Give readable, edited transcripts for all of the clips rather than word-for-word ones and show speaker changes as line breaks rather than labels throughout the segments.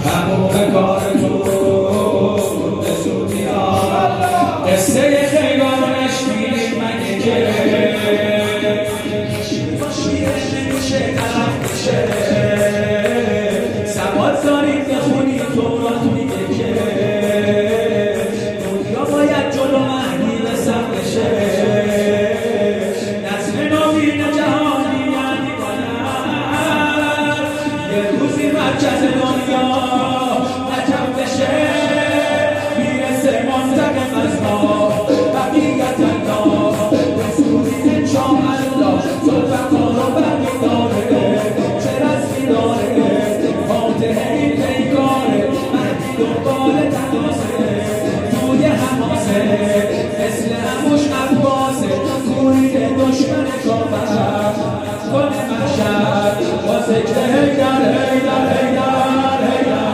تموم کار تو به زودی آمد قصه خیانش میریم مگه که شیره نمیشه طرف میشه سواد داریم بخونی تورات میگه که دنیا باید جلو مهدی رسم بشه نسل نوین جهانی یعنی باید یه روزی مرکز دنیا نجم بشه میرسه منتقم از ما حقیقت الله رسولی شام الله صلفتان رو برمی داره چه رسمی داره فاتحه این پیکاره مهدی دنبال تقاسه توی حماسه مثل هموش عباسه کورید دشمن کافر گل مشهد با ذکر حیدر حیدر حیدر حیدر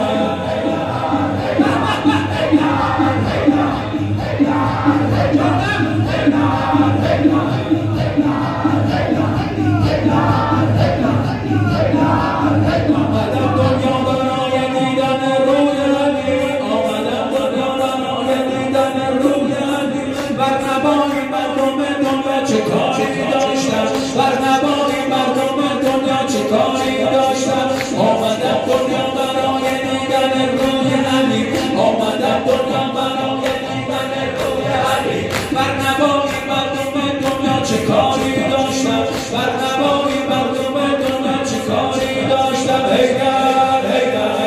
آمدم دنیا برای دیدن روی علی آمدم دنیا برای دیدن روی علی بر نبایی مردم دنیا چه کاری داشتم بر نبایی مردم دنیا چه کاری داشتم آمدم دنیا برای دیدن روی علی آمدم دنیا برای دیدن روی علی بر نبایی مردم دنیا چه کاری داشتم بر نبایی مردم دنیا چه کاری داشتم حیدر حیدر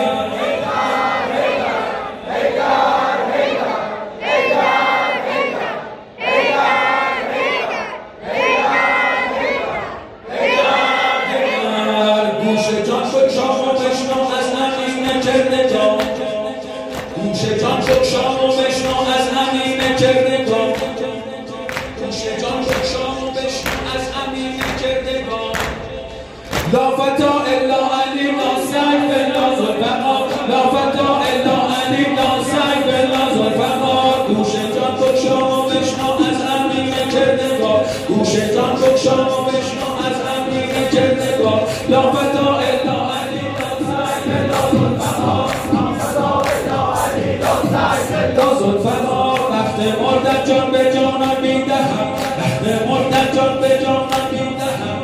گوش جان بگشا و بشنو از امین کردگار گوش جان بگشا و بشنو از امین کردگار گوش جان بگشا و بشنو از امین کردگار لا فتا الا علی لا سعی بلا ذوالفقار لا فتا الا علی لا سعی بلا ذوالفقار گوش جان بگشا و بشنو از امین کردگار گوش جان بگشا و بشنو از امین کردگار لا فتا الا علی لا سعی بلا ذوالفقار لا فتا الا علی لا سعی بلا ذوالفقار وقت مردن جان به جانم میدهم وقت مردن جان به جانم میدهم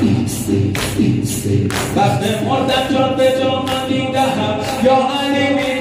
وقت مردن جان به جانم میدهم یا علی